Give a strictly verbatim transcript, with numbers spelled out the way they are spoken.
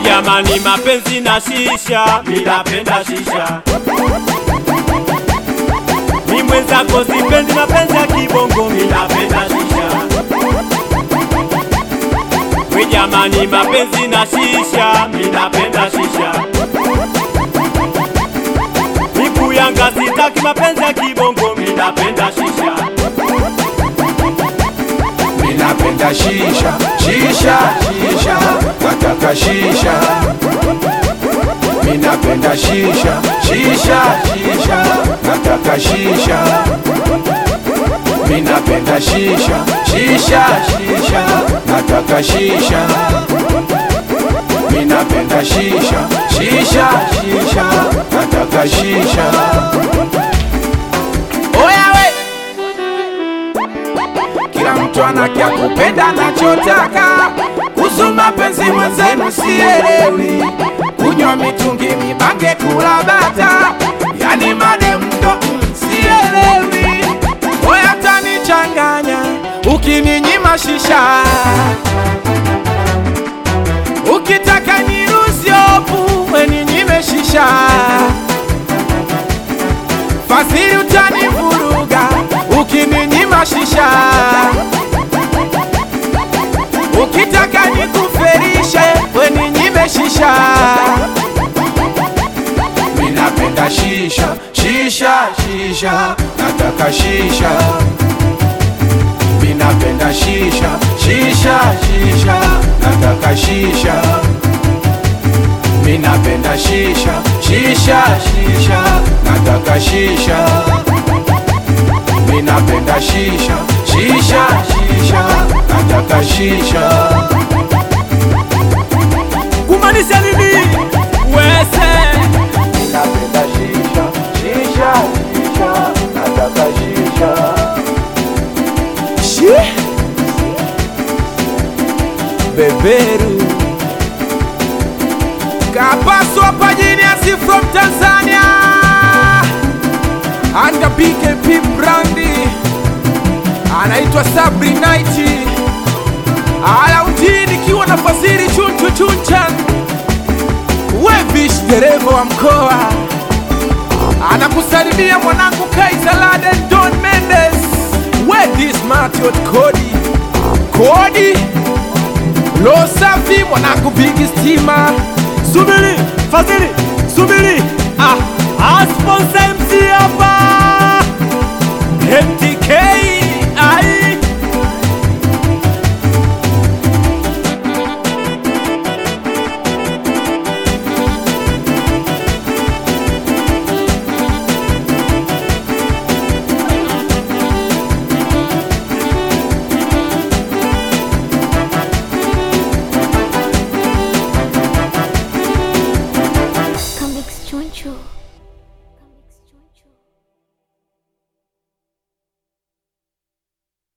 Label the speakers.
Speaker 1: jamani mapenzi na shisha, mimi napenda shisha. Mimi mwenzako sipendi mapenzi ya kibongo, mimi napenda shisha. We jamani mapenzi na shisha, mimi napenda shisha. Miku yanga sitaki mapenzi ya kibongo, mimi napenda shisha.
Speaker 2: Mimi napenda shisha, shisha, shisha, nataka shisha. Mimi napenda shisha, shisha, shisha, nataka shisha. Mimi napenda shisha, shisha, shisha, nataka shisha. Mimi napenda shisha, shisha, shisha, nataka shisha. Oya we, kila mtu anakia kupenda anachotaka. Kuhusu mapenzi mwenzenu sielewi. Kunywa mitungi mibange kula bata, yani madem ndo sielewi. Oya tanichanganya ukininyima shisha. Ukitaka niruhusu opu weninyime shisha. Fadhili utanivuruga ukininyima shisha. Ukitaka nikuferishe weninyime shisha. Mimi napenda shisha, shisha, shisha, nataka shisha. Mimi napenda shisha, shisha, shisha, nataka shisha. Mimi napenda shisha, shisha, shisha, nataka shisha. Mimi napenda shisha, shisha, shisha, nataka shisha.
Speaker 1: Kumaanisha nini? Wese
Speaker 2: Mimi napenda shisha, shisha, shisha, nataka shisha.
Speaker 1: Shi Beberu
Speaker 2: Kapaso hapa Genius from Tanzania. Under B K P Brandy, anaitwa Sabri Nighti. Ala undini kiwa na Fadhili chunchu chunchan. Wevish dereva wa mkoa, anakusalimia mwanangu Kaiser Laden Don Mendes. Wedi smart yot Kodi Kodi Lo safi mwanangu Big Stima.
Speaker 1: Subiri Fadhili, subiri